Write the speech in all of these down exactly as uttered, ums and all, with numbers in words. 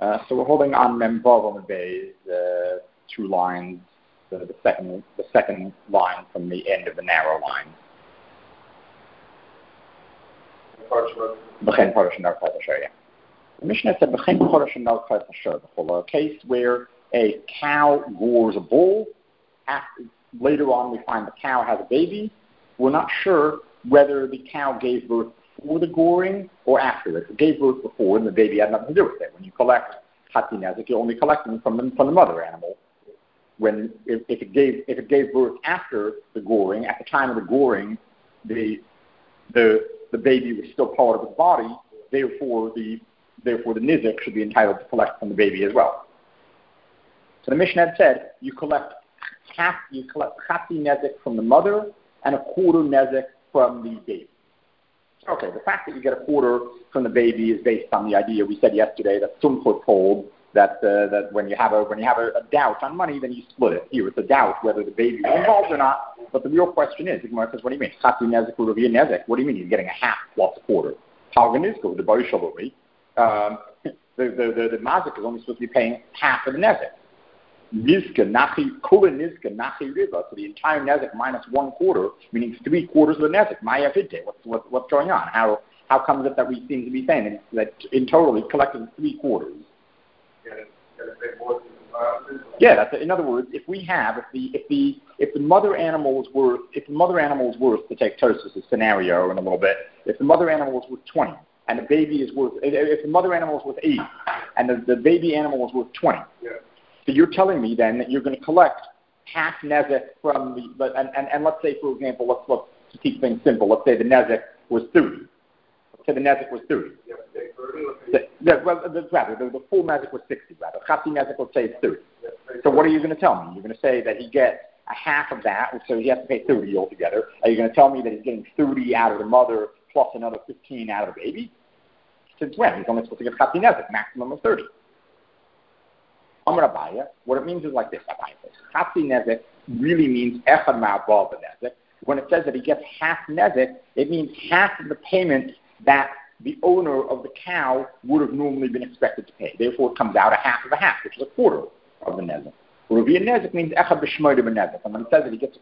Uh, so we're holding on Memvav on the base, uh, two lines, the, the second the second line from the end of the narrow line. B'chein Parash and Narchat Asher, yeah. The Mishnah said B'chein Parash and Narchat Asher, a case where a cow gores a bull. After, later on, we find the cow has a baby. We're not sure whether the cow gave birth before the goring or after it. If it gave birth before, and the baby had nothing to do with it. When you collect Chati Nezek, you're only collecting from the, from the mother animal. When if, if it gave if it gave birth after the goring, at the time of the goring, the the the baby was still part of its body. Therefore, the therefore the Nizek should be entitled to collect from the baby as well. So the Mishnah had said you collect half you collect Chati Nezek from the mother and a quarter Nezek from the baby. Okay, the fact that you get a quarter from the baby is based on the idea we said yesterday that Sumchut told that uh, that when you have a when you have a, a doubt on money, then you split it. Here it's a doubt whether the baby was involved or not. But the real question is, the Gemara says, what do you mean? Chati Nezek will be a Nezek. What do you mean? You're getting a half plus a quarter. Palganizko, the Barishalori, um the the the, the Mazik is only supposed to be paying half of the Nezek. Nizka nachi kula nizka nachi riba, so the entire Nezek minus one quarter, meaning three quarters of the Nezek. Maya vidde. What's what, what's going on? How how comes it that we seem to be saying that in total he collected three quarters? Yeah, that's it. In other words, if we have if the if the if the mother animal was worth if the mother animal is worth, to take Tosfos' scenario in a little bit, if the mother animal is worth twenty and the baby is worth if the mother animal is worth eighty and the, the baby animal is worth twenty. Yeah. So you're telling me then that you're going to collect half Nezek from the, and, and, and let's say, for example, let's look to keep things simple. Let's say the Nezek was thirty. Let's say the Nezek was thirty. Yeah, the, the, well, the, rather, the, the full Nezek was sixty, rather. Chati Nezek, let's say, is thirty. Yeah, so what are you going to tell me? You're going to say that he gets a half of that, so he has to pay thirty altogether. Are you going to tell me that he's getting thirty out of the mother plus another fifteen out of the baby? Since when? He's only supposed to get Chati Nezek, maximum of thirty. What it means is like this. Chati Nezek really means echad ma'abav Nezek. When it says that he gets half Nezek, it means half of the payment that the owner of the cow would have normally been expected to pay. Therefore, it comes out a half of a half, which is a quarter of the Nezek. Ruvi Nezek means echad b'shmoyde b'Nezek. And when it says that he gets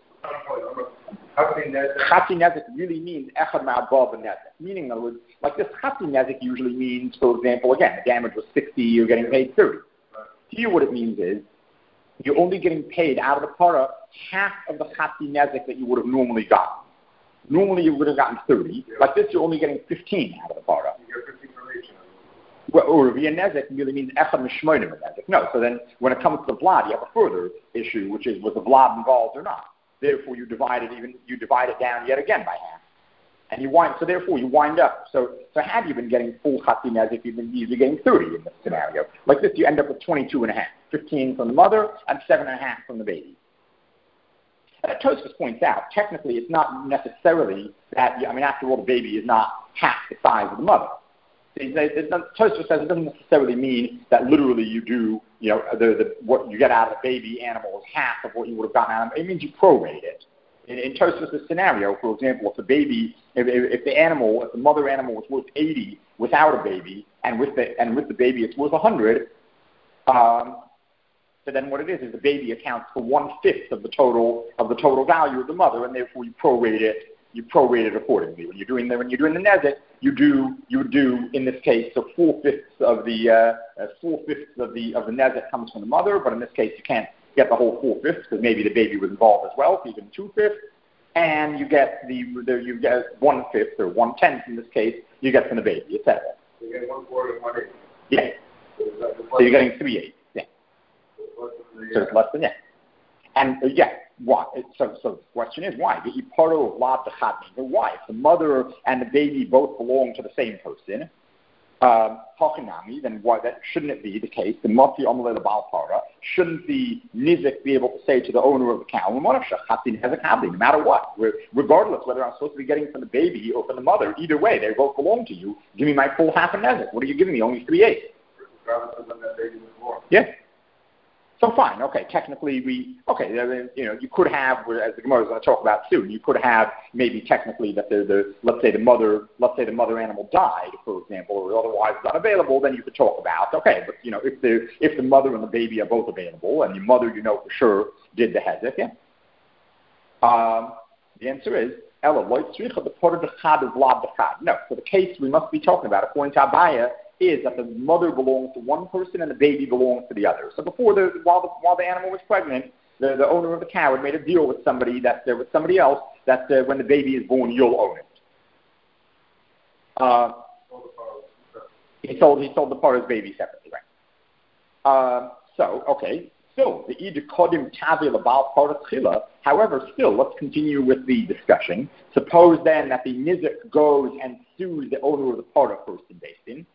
Chati Nezek really means echad ma'abav Nezek. Meaning, in other words, like this Chati Nezek usually means, for example, again, the damage was sixty, you're getting paid thirty. Here what it means is you're only getting paid out of the para half of the Chati Nezek that you would have normally gotten. Normally you would have gotten thirty. Like this, you're only getting fifteen out of the para. You get fifteen from each. Well, or via Nezek really means Echad Mishmoinim Nezek. No, so then when it comes to the Vlad, you have a further issue, which is was the Vlad involved or not. Therefore you divide it even you divide it down yet again by half. And you wind, so therefore you wind up. So, so had you been getting full Chati Nezek, you've been usually getting thirty in this scenario. Like this, you end up with twenty-two and a half, fifteen from the mother and seven and a half from the baby. Uh, Tosfos points out, technically, it's not necessarily that. I mean, after all, the baby is not half the size of the mother. Tosfos says it doesn't necessarily mean that literally you do, you know, the, the what you get out of the baby animal is half of what you would have gotten out of it. It means you prorate it. In, in Tosfos' scenario, for example, if the baby, if, if the animal, if the mother animal was worth eighty without a baby, and with the and with the baby it's worth one hundred, um, so then what it is is the baby accounts for one fifth of the total of the total value of the mother, and therefore you prorate it. You prorate it accordingly. When you're doing the when you're doing the Nezek, you do you do in this case so four fifths of the uh, uh, four fifths of the of the Nezek comes from the mother, but in this case you can't get the whole four fifths because maybe the baby was involved as well. So you get two fifths, and you get the, the you get one fifth or one tenth in this case. You get from the baby, et cetera. So you get one quarter and one eighth. Yeah. So, so you're getting three eighths. Yeah. So it's less than yeah. And uh, yeah, why? So so the question is why? The iparo of lav dechad means why? If the mother and the baby both belong to the same person, um, then why that shouldn't it be the case? The mati amalei lebal para, shouldn't the nizik be able to say to the owner of the cow, no matter what, regardless whether I'm supposed to be getting from the baby or from the mother, either way, they both belong to you. Give me my full half a nezik. What are you giving me? Only three eighths. Regardless of when that baby was born. Yeah. So fine, okay. Technically, we okay. You know, you could have, as the Gemara is going to talk about soon, you could have maybe technically that the, the let's say the mother, let's say the mother animal died, for example, or otherwise is unavailable. Then you could talk about okay, but you know, if the if the mother and the baby are both available, and the mother, you know for sure, did the hezek, yeah. Um, the answer is Ella loy tzricha the part of the chad is lab the chad. No, so the case we must be talking about, according to Abaya, is that the mother belongs to one person and the baby belongs to the other. So before the while the while the animal was pregnant, the, the owner of the cow had made a deal with somebody that uh, with somebody else that uh, when the baby is born, you'll own it. Uh, he sold he sold the part of his baby separately, right? Uh, so okay, still the id kodim tavi about part of chila. However, still let's continue with the discussion. Suppose then that the nizik goes and sues the owner of the part first in based in.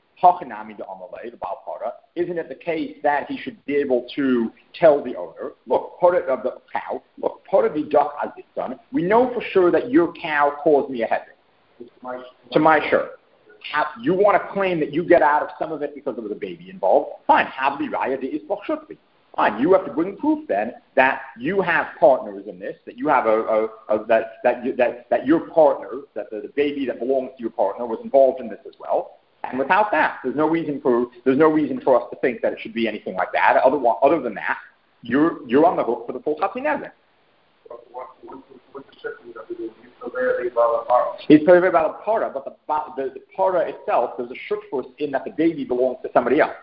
Isn't it the case that he should be able to tell the owner, look, part of the cow, look, part of the duck as this done, we know for sure that your cow caused me a headache. To my sure. Have, you want to claim that you get out of some of it because of the baby involved? Fine. Have the raya de isbach shutli. Fine. You have to bring proof then that you have partners in this, that you have a, a, a that that, you, that that your partner, that the, the baby that belongs to your partner was involved in this as well. And without that, there's no reason for there's no reason for us to think that it should be anything like that. Other, other than that, you're you're on the hook for the full chatzin nezek. He's probably about a para, but the, the, the para itself, there's a shutfus in that the baby belongs to somebody else.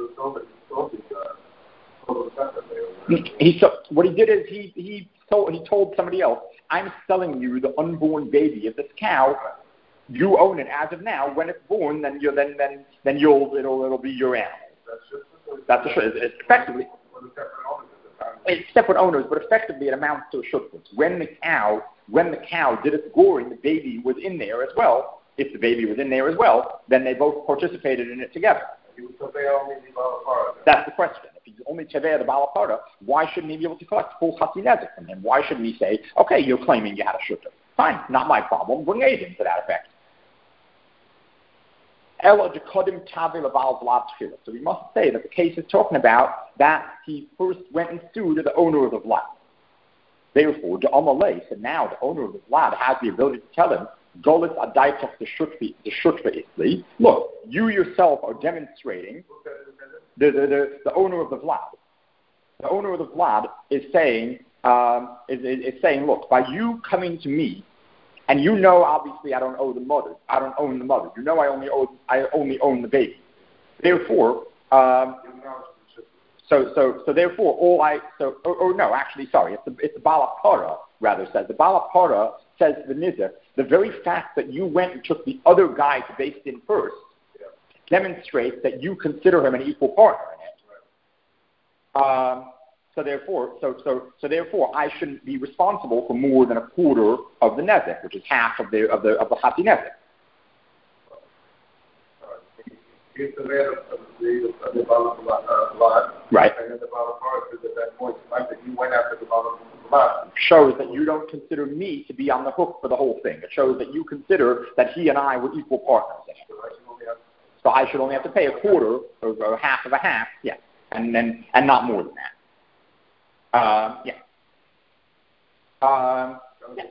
He, he so, what he did is he he told he told somebody else, I'm selling you the unborn baby of this cow. You own it as of now. When it's born, then you then then then you'll it'll it'll be your animal. That's a it's, it's effectively. It's separate owners, but effectively it amounts to a shutfus. When the cow when the cow did its goring, the baby was in there as well. If the baby was in there as well, then they both participated in it together. That's the question. If he's only tevei the balapara, why shouldn't he be able to collect full chatzin nezek from him? Why shouldn't he say, okay, you're claiming you had a shutfus? Fine, not my problem. Bring aid to that effect. So we must say that the case is talking about that he first went and sued the owner of the vlad. Therefore, the Amalei, so now the owner of the vlad has the ability to tell him, Golis Adaitach the Shutfi the Shutfi Isli. Look, you yourself are demonstrating the, the, the, the owner of the vlad. The owner of the vlad is saying um, is, is, is saying, look, by you coming to me. And you know, obviously, I don't owe the mother. I don't own the mother. You know, I only owe. I only own the baby. Therefore, um, so so so therefore, all I so or, or no, actually, sorry, it's the it's the balapara rather says the balapara says to the nizir, the very fact that you went and took the other guy to based in first demonstrates that you consider him an equal partner in it. Um, So therefore, so so so therefore, I shouldn't be responsible for more than a quarter of the nezek, which is half of the of the of the chatzin nezek. Right. Shows that you don't consider me to be on the hook for the whole thing. It shows that you consider that he and I were equal partners in it. So I should only have to pay a quarter or, or half of a half, yeah, and then and not more than that. Um, yeah. Um, yeah.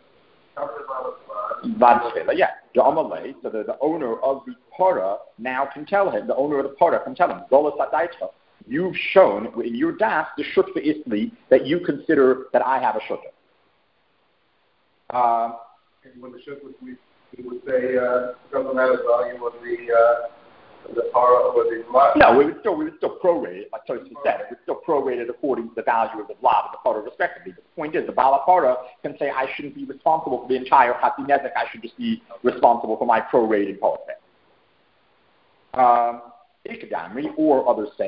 yeah. So the, the owner of the para now can tell him, the owner of the para can tell him, you've shown in your das the shutfa isli that you consider that I have a shutfa. Um, when the shutfa, we, we would say uh, doesn't have a value of the uh, the para or the vlad? No, we would still we would still prorate it, like Tosi said. It would still prorate it according to the value of the vlad and the para respectively. But the point is, the balapara can say I shouldn't be responsible for the entire chatzin nezek. I should just be responsible for my prorated part of it. Um, or others say,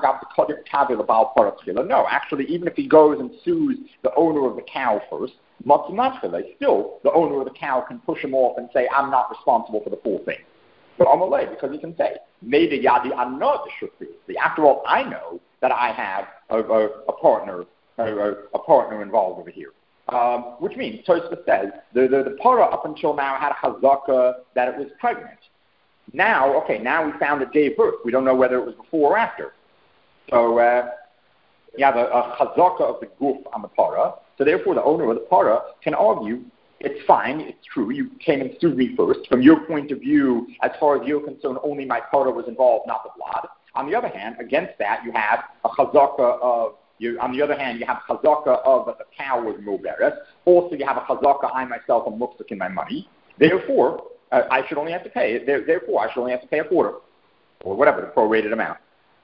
no, actually, even if he goes and sues the owner of the cow first, still the owner of the cow can push him off and say, I'm not responsible for the full thing. But Amalei, because he can say, maybe Yadi Anod should be. After all, I know that I have a, a, a partner, a, a partner involved over here. Um, which means, Tosfos says, the, the, the para up until now had a chazaka that it was pregnant. Now, okay, now we found it gave birth. We don't know whether it was before or after. So, uh, You have a, a chazaka of the guf on the para, so therefore the owner of the para can argue, it's fine, it's true, you came and sued me first. From your point of view, as far as you're concerned, only my para was involved, not the vlad. On the other hand, against that, you have a chazaka of, you, on the other hand, you have chazaka of that the cow was muberes. Also, you have a chazaka, I myself am mufsik in my money. Therefore, uh, I should only have to pay, there, therefore, I should only have to pay a quarter, or whatever, the prorated amount.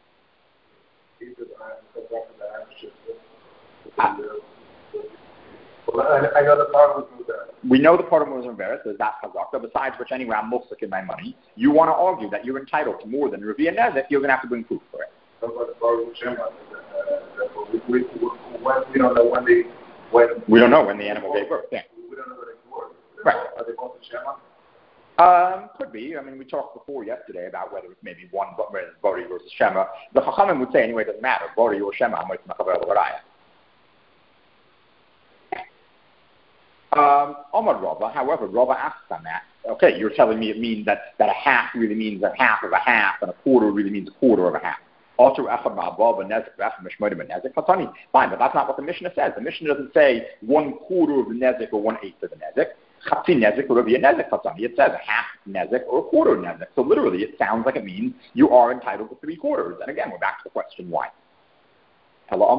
Uh, Well, I, I know the part was Mubarak. We know the part of was Mubarak, there's that chazaka, besides which anyway I'm mufsik in my money. You want to argue that you're entitled to more than Revi and Nezek, you're going to have to bring proof for it. What about the part with Shema? We, we, when, we don't know when they, when... We don't know when the animal gave birth, yeah. We don't know when they were. Right. Are they both Shema? Um, could be. I mean, we talked before yesterday about whether it's maybe one Bori versus Shema. The Chachamim would say anyway, it doesn't matter. Bori or Shema, might be Um, Omar Rava, however, Rava asks on that, okay, you're telling me it means that, that a half really means a half of a half, and a quarter really means a quarter of a half. Fine, but that's not what the Mishnah says. The Mishnah doesn't say one quarter of the nezik or one eighth of the nezik. It says a half nezik or a quarter nezik. So literally, it sounds like it means you are entitled to three quarters. And again, we're back to the question why. No,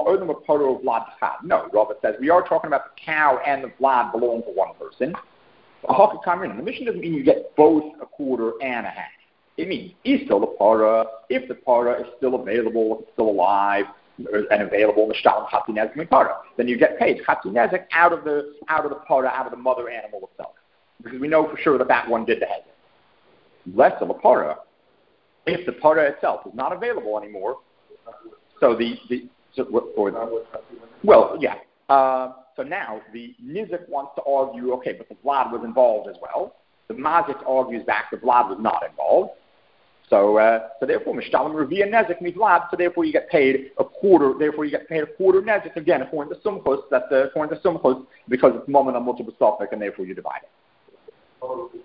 Rava says we are talking about the cow and the vlad belong to one person. The Mishnah doesn't mean you get both a quarter and a half. It means is still the para, if the para is still available, if it's still alive and available, then you get paid chati nezek out of the out of the para, out of the mother animal itself, because we know for sure that that one did the hezek. Less of a para, if the para itself is not available anymore. So the, the so, or, well, yeah. Uh, so now the Nizik wants to argue, okay, but the Vlad was involved as well. The Mazik argues back the Vlad was not involved. So, uh, so therefore, Mishtalim Revi and Nezik meet Vlad. So therefore, you get paid a quarter. Therefore, you get paid a quarter Nezik again according to Sumchus. That's uh, according to Sumchus because it's moment on multiple suffix, and therefore you divide it.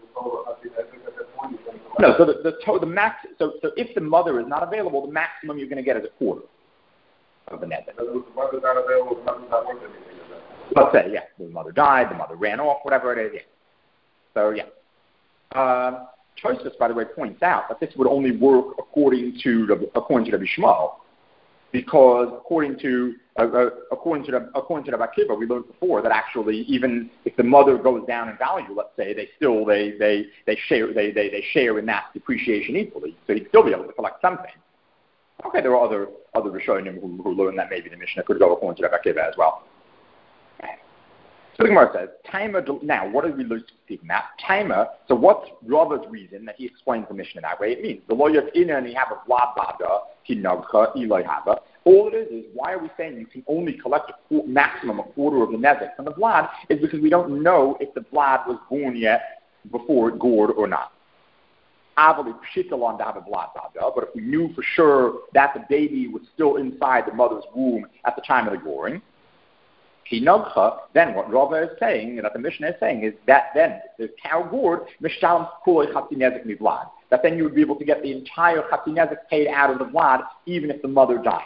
No, so the the, to, the max. So so if the mother is not available, the maximum you're going to get is a quarter of the Nezik. The mother's not available. The mother's not worth anything. Let's say, yeah, the mother died, the mother ran off, whatever it is. Yeah. So yeah. Um, Tosfos, by the way, points out that this would only work according to the, according to the Bishmal, because according to uh, uh, according to the according to the Bakiva, we learned before that actually even if the mother goes down in value, let's say, they still they they they share they they, they share in that depreciation equally, so he'd still be able to collect something. Okay, there are other other Rishonim who, who learn that maybe the Mishnah could go according to the Bakiva as well. So the Gemara says, Taima, now what are we speaking about? Taima, so what's Rava's reason that he explains the Mishnah that way? It means the lawyer in and you have a vlad bada, hinagcha, ilay haba. All it is is, why are we saying you can only collect a qu- maximum a quarter of the nezek from the vlad is because we don't know if the vlad was born yet before it gored or not. Avali pshitalan to have a vlad bada, but if we knew for sure that the baby was still inside the mother's womb at the time of the goring, then what Rava is saying, that the Mishnah is saying, is that then the cow gored, mishtalim kulei chati nezek mivlad. That then you would be able to get the entire chati nezek paid out of the vlad, even if the mother died.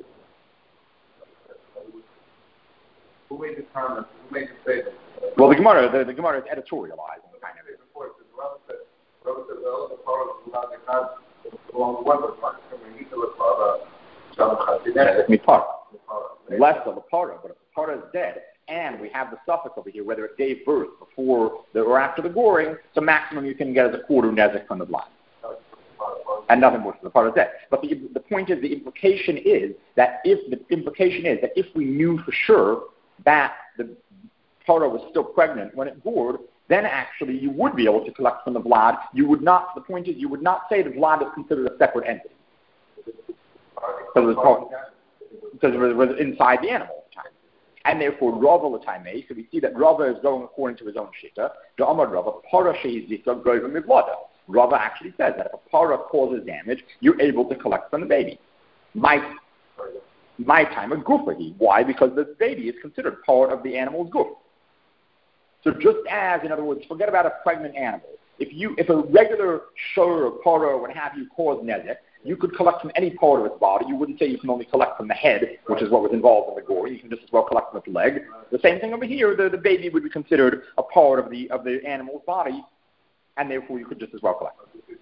Who made the comment? Who made the statement? Well, the Gemara, the, the Gemara is editorializing kind of it. Rava said, Rava said, well, the power of the vlad is not along one of the parts. We need to look for chati nezek mipara. Less of a para, but if the para is dead, and we have the suffix over here, whether it gave birth before the, or after the goring, the maximum you can get is a quarter nezek from the blood. And nothing more, the para is dead. But the, the point is, the implication is that if the implication is that if we knew for sure that the para was still pregnant when it gored, then actually you would be able to collect from the blood. You would not. The point is, you would not say the blood is considered a separate entity. So the because it was inside the animal at the time. And therefore, Rava l'taimei, so we see that Rava is going according to his own shita. The Amar Rava, para she'izika goyva mivlada. Rava actually says that if a para causes damage, you're able to collect from the baby. My, my time, a gufahi. Why? Because the baby is considered part of the animal's goof. So just as, in other words, forget about a pregnant animal. If you, if a regular shor or para or what have you cause nezek, you could collect from any part of its body. You wouldn't say you can only collect from the head, which is what was involved in the goring. You can just as well collect from its leg. The same thing over here. The, the baby would be considered a part of the of the animal's body, and therefore you could just as well collect.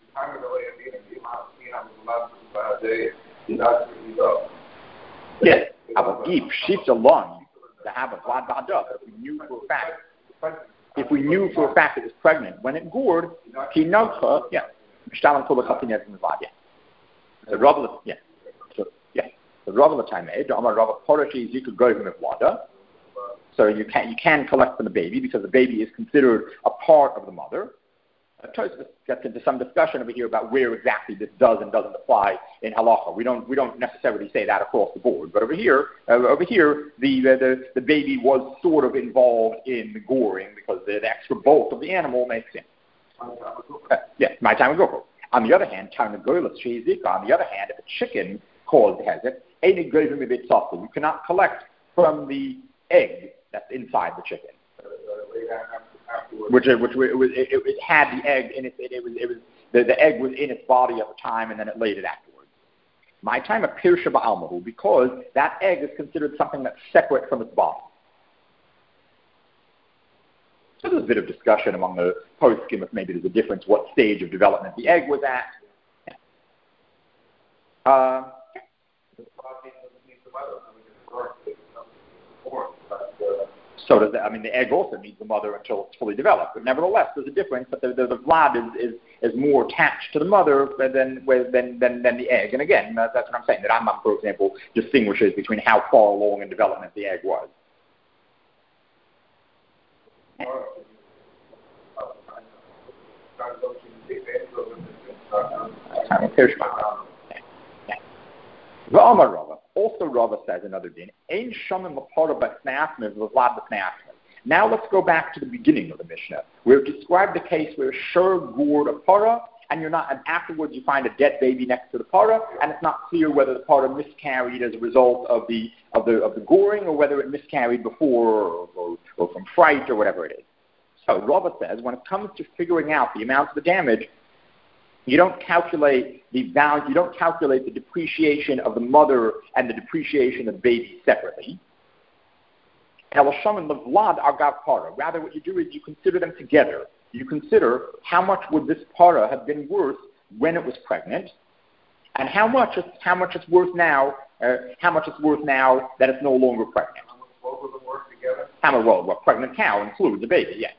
Yes, aber if she's alone, to have a vlad ba'adav, if we knew for a fact, if we knew for a fact it was pregnant when it gored, he nogcha, yeah, mishtalan kol b'chatinez mizvad, yeah. So Rabba, yeah, so yeah, the Rabba l'taimei, the Amar Rabba Porashi Zika Goyim Mivlada. So you can you can collect from the baby because the baby is considered a part of the mother. Uh, Tosfos gets into some discussion over here about where exactly this does and doesn't apply in halacha. We don't we don't necessarily say that across the board, but over here, uh, over here, the, uh, the the baby was sort of involved in the goring because the, the extra bulk of the animal makes sense. Uh, yeah, my time would go for. On the other hand, tarnagolas sheizika. On the other hand, if a chicken caused hezek, any goyim a bit softer. You cannot collect from the egg that's inside the chicken. Which, which it, was, it, it had the egg in it. It, it was, it was the, the egg was in its body at the time, and then it laid it afterwards. My time a pirsha ba'almahu, because that egg is considered something that's separate from its body. So there's a bit of discussion among the poskim if maybe there's a difference what stage of development the egg was at. Yeah. Uh, So does that, I mean, the egg also needs the mother until it's fully developed. But nevertheless, there's a difference. But the, the, the vlad is, is, is more attached to the mother than, than, than, than the egg. And again, that's what I'm saying. That Rambam, for example, distinguishes between how far along in development the egg was. V'amar Rava. Also, Rava says another din. Ein shamim l'para b'sneasmin v'vlad b'sneasmin. Now let's go back to the beginning of the Mishnah, where it described the case where shur gored a para, and you're not, and afterwards you find a dead baby next to the para, and it's not clear whether the para miscarried as a result of the of the of the goring, or whether it miscarried before, or, or, or from fright, or whatever it is. So Rava says, when it comes to figuring out the amount of the damage, you don't calculate the value, you don't calculate the depreciation of the mother and the depreciation of the baby separately. Rather, what you do is you consider them together. You consider how much would this para have been worth when it was pregnant, and how much it's, how much it's worth now, uh, how much it's worth now that it's no longer pregnant. Both of them work together? How much, well, well, pregnant cow includes the baby, yeah.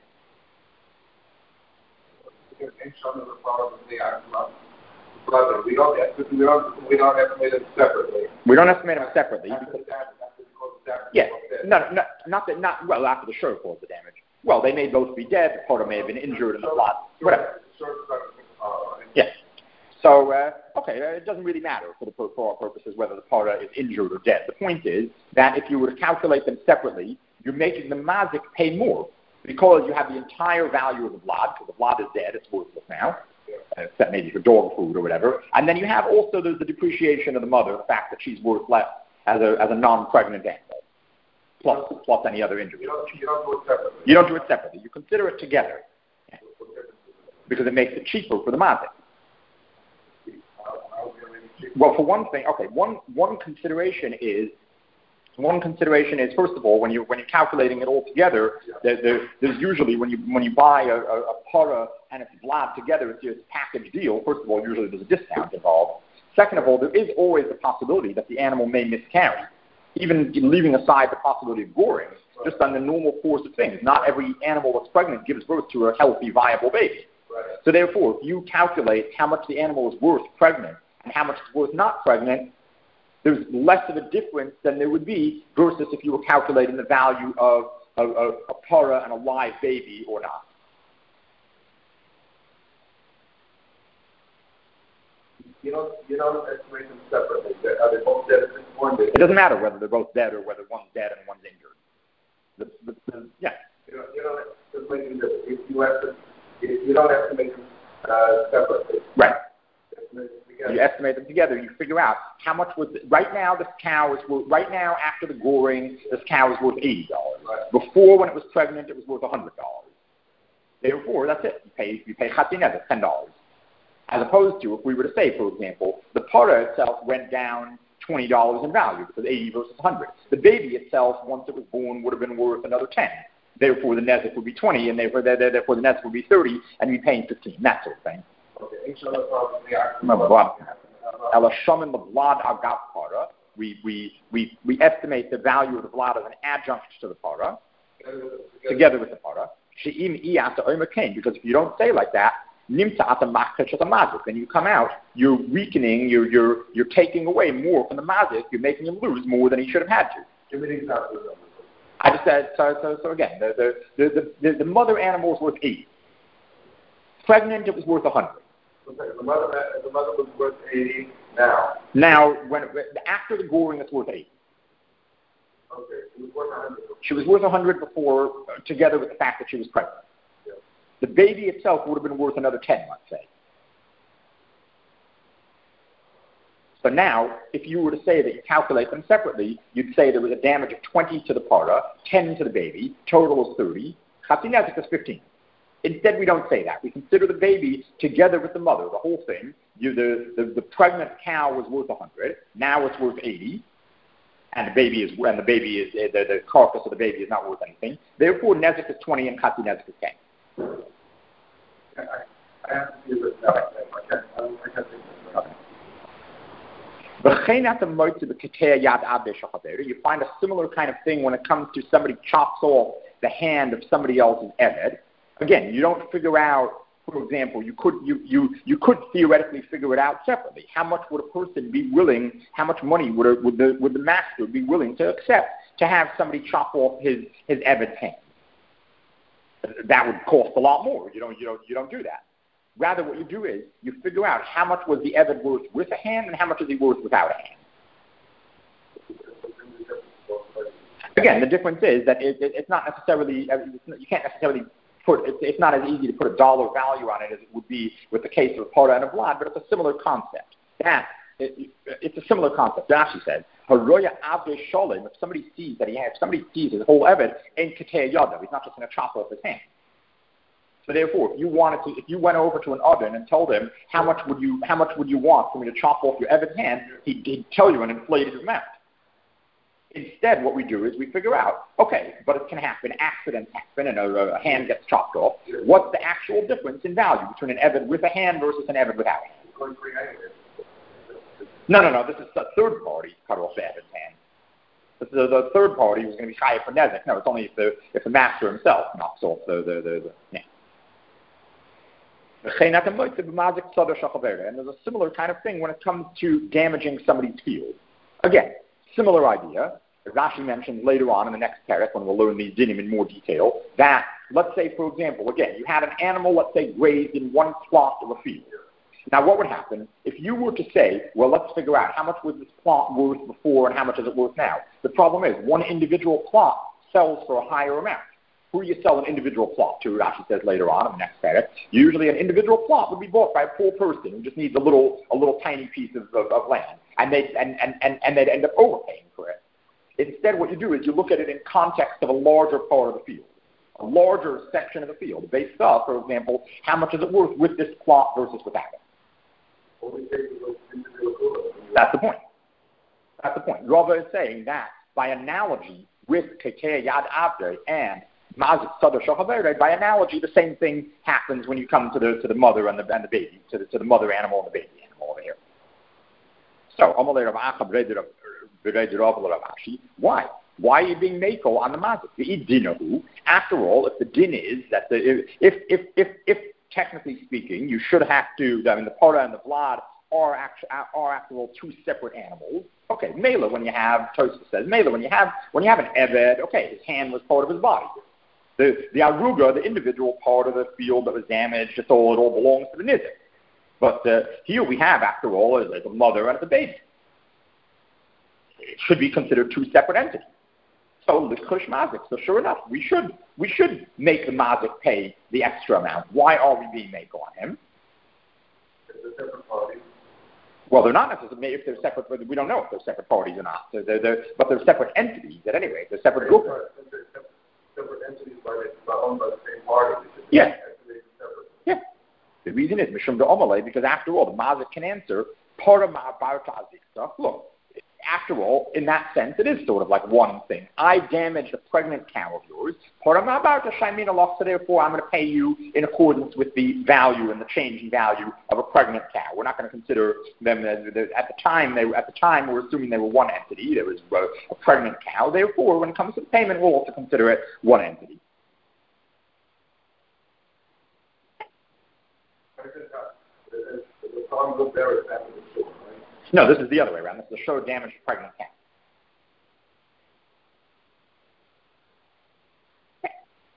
In some of the part of the actual brother, we don't we don't we don't estimate them separately. We don't estimate them separately. After the damage, after the damage, yeah, no, no, not that, not well after the shur caused the damage. Well, they may both be dead. The part may have been injured in the plot. Whatever. Yeah. So uh, okay, uh, it doesn't really matter for the for our purposes whether the para is injured or dead. The point is that if you were to calculate them separately, you're making the mazik pay more. Because you have the entire value of the vlad, because the vlad is dead, it's worthless now, uh, except maybe for dog food or whatever. And then you have also the, the depreciation of the mother, the fact that she's worth less as a as a non-pregnant animal, plus plus any other injury. You don't, you don't do it separately. You don't do it separately. You consider it together, yeah. Because it makes it cheaper for the mazik. Well, for one thing, okay, one one consideration is. One consideration is, first of all, when you when you're calculating it all together, there, there, there's usually when you when you buy a, a, a para and it's vlad together, it's just a package deal. First of all, usually there's a discount involved. Second of all, there is always the possibility that the animal may miscarry, even leaving aside the possibility of goring. Just on the normal course of things, not every animal that's pregnant gives birth to a healthy, viable baby. Right. So therefore, if you calculate how much the animal is worth pregnant and how much it's worth not pregnant, there's less of a difference than there would be versus if you were calculating the value of a, a, a para and a live baby or not. You don't, you don't estimate them separately. Are they both dead at this point? It doesn't matter whether they're both dead or whether one's dead and one's injured. The, the, the, yeah. You don't, you don't estimate them, if you, estimate, if you don't estimate them uh, separately. Right. You estimate them together. You figure out how much was it. Right now. This cow is worth. Right now, after the goring, this cow is worth eighty dollars. Right. Before, when it was pregnant, it was worth a hundred dollars. Therefore, that's it. You pay. You pay chatinez, ten dollars. As opposed to if we were to say, for example, the para itself went down twenty dollars in value because eighty versus one hundred. The baby itself, once it was born, would have been worth another ten. Therefore, the nezek would be twenty, and therefore, therefore the nezek would be thirty, and we'd be paying fifteen. That sort of thing. We, we, we, we estimate the value of the vlad as an adjunct to the para, together with the para. Because if you don't say like that, then you come out, you're weakening, you're, you're, you're taking away more from the mazik, you're making him lose more than he should have had to. Give me an example. I just said, so, so, so again, the, the, the, the, the mother animal is worth eighty. Pregnant, it was worth one hundred. Okay, the mother, the mother was worth eighty now. Now, when after the goring, it's worth eighty. Okay, she was worth one hundred. She was worth one hundred before, uh, together with the fact that she was pregnant. Yeah. The baby itself would have been worth another ten, let's say. So now, if you were to say that you calculate them separately, you'd say there was a damage of twenty to the para, ten to the baby, total is thirty, chatzinezik is fifteen. Instead, we don't say that. We consider the baby together with the mother, the whole thing. You, the, the, the pregnant cow was worth one hundred. Now it's worth eighty, and the baby is and the baby is the, the carcass of the baby is not worth anything. Therefore, nezek is twenty and chatzi nezek is ten. I, I have to do this now. Okay. I can't. I can't think of this. Okay. You find a similar kind of thing when it comes to somebody chops off the hand of somebody else's eved. Again, you don't figure out, for example, you could you, you, you could theoretically figure it out separately. How much would a person be willing, how much money would, a, would, the, would the master be willing to accept to have somebody chop off his, his eved's hand? That would cost a lot more. You don't, you, don't, you don't do that. Rather, what you do is you figure out how much was the eved worth with a hand and how much is he worth without a hand. Again, the difference is that it, it, it's not necessarily, you can't necessarily Put, it's, it's not as easy to put a dollar value on it as it would be with the case of a para and a vlad, but it's a similar concept. That it, it's a similar concept. Rashi said, "Haroya avde sholem." If somebody sees that he has, if somebody sees his whole eved in katei yadav, he's not just going to chop off his hand. So therefore, if you wanted to, if you went over to an oven and told him how much would you, how much would you want for me to chop off your eved's hand, he'd, he'd tell you an inflated amount. Instead, what we do is we figure out, okay, but it can happen, accidents happen, and a, a hand gets chopped off. What's the actual difference in value between an eved with a hand versus an eved without a hand? No, no, no, this is the third party cut off the eved's hand. This is the, the third party who's going to be chayav for nezek. No, it's only if the, if the master himself knocks off the, the, the, the yeah. And there's a similar kind of thing when it comes to damaging somebody's field. Again, similar idea. Rashi mentions later on in the next parak, when we'll learn these dinim in more detail, that, let's say, for example, again, you had an animal, let's say, grazed in one plot of a field. Now, what would happen if you were to say, well, let's figure out how much was this plot worth before and how much is it worth now? The problem is, one individual plot sells for a higher amount. Who do you sell an individual plot to? Rashi says later on in the next parak. Usually an individual plot would be bought by a poor person who just needs a little, a little tiny piece of, of, of land, and they'd, and, and, and, and they'd end up overpaying for it. Instead, what you do is you look at it in context of a larger part of the field, a larger section of the field. Based off, for example, how much is it worth with this plot versus without it? That's the point. That's the point. Rava is saying that by analogy with Kekei Yad Avdei and Mazik Sadar Shochavere, by analogy, the same thing happens when you come to the to the mother and the and the baby, to the to the mother animal and the baby animal over here. So, why? Why are you being mako on the mazik? After all, if the din is that the if if if if technically speaking, you should have to. I mean, the para and the vlad are actually are after all two separate animals. Okay, mela when you have Tosfos says mela when you have when you have an eved. Okay, his hand was part of his body. The the aruga, the individual part of the field that was damaged, it's all it all belongs to the nizik. But uh, here we have, after all, is like a mother and a baby. It should be considered two separate entities. So l'chush mazik. So sure enough, we should we should make the mazik pay the extra amount. Why are we being made on him? It's a separate party. Well, they're not necessarily if they're separate. We don't know if they're separate parties or not. They're, they're, they're, but they're separate entities. At any rate, they're separate groups. Separate entities, but it's owned by the same party. Yeah. Yeah. The reason is Mishum de Omalei, because after all, the Mazik can answer, Para Ma'abarta Azikta. Look, after all, in that sense, it is sort of like one thing. I damaged a pregnant cow of yours. Para Ma'abarta Shaimina lost, so therefore I'm going to pay you in accordance with the value and the change in value of a pregnant cow. We're not going to consider them as, at the time. They at the time we're assuming they were one entity. There was a, a pregnant cow. Therefore, when it comes to the payment, we'll also consider it one entity. No, this is the other way around. This is a show damaged pregnant cat. Okay.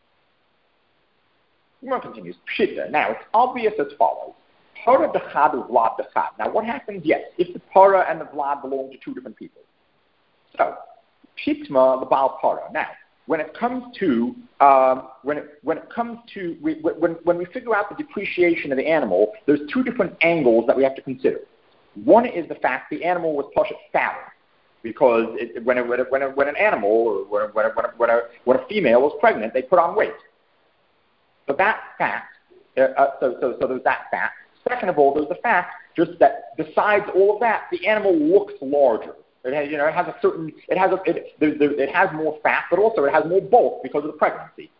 One continues. Pshita. Now, it's obvious as follows. Para dechad or vlad dechad. Now, what happens? Yes, if the para and the vlad belong to two different people. So, pshitma the baal para. Now, when it comes to um, when it when it comes to we, when when we figure out the depreciation of the animal, there's two different angles that we have to consider. One is the fact the animal was pushed fatter, because it, when, it, when, it, when, it, when an animal or when, when, when, when, a, when a female is pregnant, they put on weight. So that fact, uh, uh, so, so, so there's that fact. Second of all, there's the fact just that besides all of that, the animal looks larger. It has, you know, it has a certain, it has a, it, there, there, it has more fat, but also it has more bulk because of the pregnancy.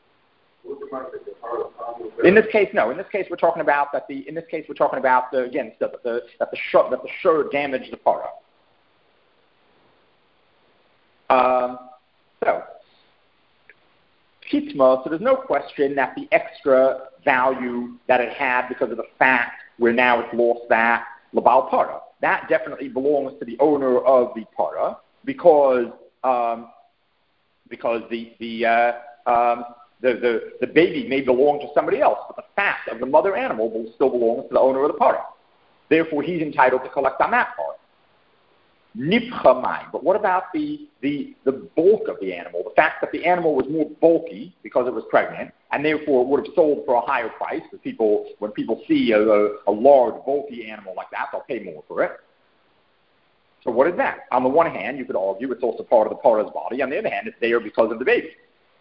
In this case, no. In this case, we're talking about that the. In this case, we're talking about the, again the, the, that the shur that the shur damaged the para. Um, so, pitma. So there's no question that the extra value that it had because of the fact where now it's lost that labal para, that definitely belongs to the owner of the para because um, because the the uh, um, The, the, the baby may belong to somebody else, but the fat of the mother animal will still belongs to the owner of the para. Therefore, he's entitled to collect on that part. Nipchamai. But what about the, the, the bulk of the animal? The fact that the animal was more bulky because it was pregnant, and therefore would have sold for a higher price. Because people, when people see a, a, a large, bulky animal like that, they'll pay more for it. So what is that? On the one hand, you could argue it's also part of the para's body. On the other hand, it's there because of the baby.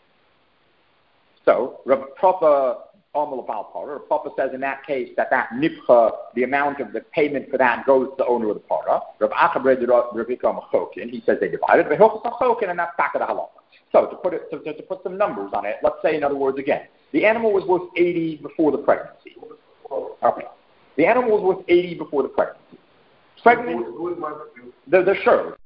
So, Rav Papa Amal Balpara, Rav Papa says in that case that that nipcha, the amount of the payment for that goes to the owner of the para. Rav Achabre Ravika Machokin, he says they divided. And that's back of the halacha. So, to put it, to, to, to put some numbers on it, let's say in other words again, the animal was worth eighty before the pregnancy. Okay. The animal was worth eighty before the pregnancy. Pregnant, the, the shur.